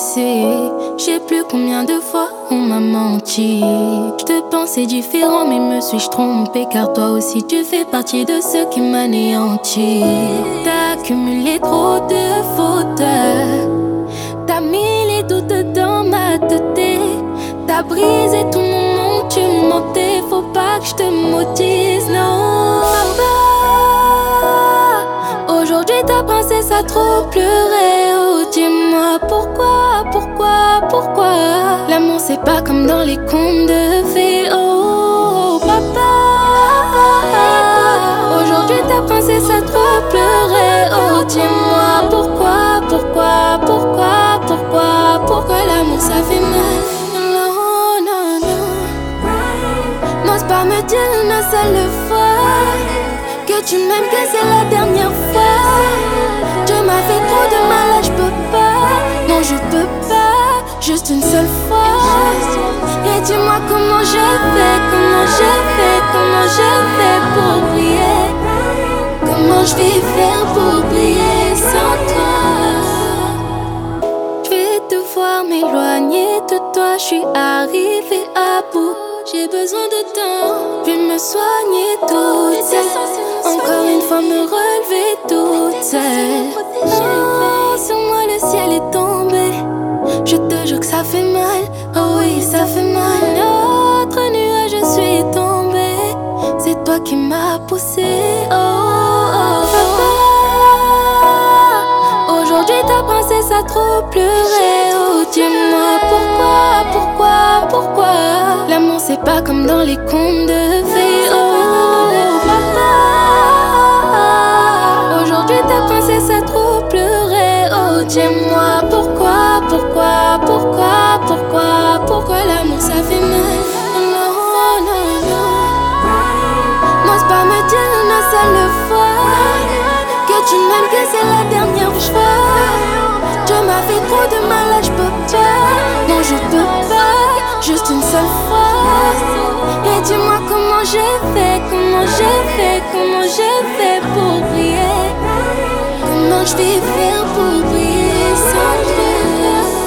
passé. Je sais plus combien de fois on m'a menti. Je te pensais différent, mais me suis-je trompée? Car toi aussi tu fais partie de ceux qui m'anéantissent. T'as accumulé trop de fautes, t'as mis les doutes dans ma tête. T'as brisé tout mon nom, tu mentais. Faut pas que je te maudisse, non. Papa, aujourd'hui ta princesse a trop pleuré. Oh, dis-moi pourquoi l'amour c'est pas comme dans les contes de fées. Oh, papa, aujourd'hui ta princesse a trop pleuré. Oh, dis-moi pourquoi l'amour ça fait mal. N'ose pas me dire une seule fois que tu m'aimes, que c'est la dernière fois. Tu m'as fait trop de mal, je peux pas. Non, je peux pas, juste une seule fois. Et dis-moi comment je fais pour briller. Comment je vais faire pour briller sans toi? Je vais devoir m'éloigner de toi, je suis arrivée à bout. J'ai besoin de temps, puis me soigner toute seule. Encore une fois me relever toute seule. Oh, sur moi le ciel est tombé. Je te jure que ça fait mal, oh oui ça fait mal. Notre nuage je suis tombée. C'est toi qui m'as poussé, oh. Papa, aujourd'hui ta princesse a trop pleuré. Oh, dis-moi pourquoi l'amour c'est pas comme dans les contes de fées. Oh, papa, aujourd'hui ta princesse a trop pleuré. Oh, dis-moi pourquoi l'amour ça fait mal. Non, n'ose pas me dire une seule fois que tu m'aimes, que c'est la dernière fois. Tu m'as fait trop de mal, je peux pas. Non, je peux pas, juste une seule fois. Et dis-moi comment j'ai fait pour briller. Comment je vais faire pour briller sans toi?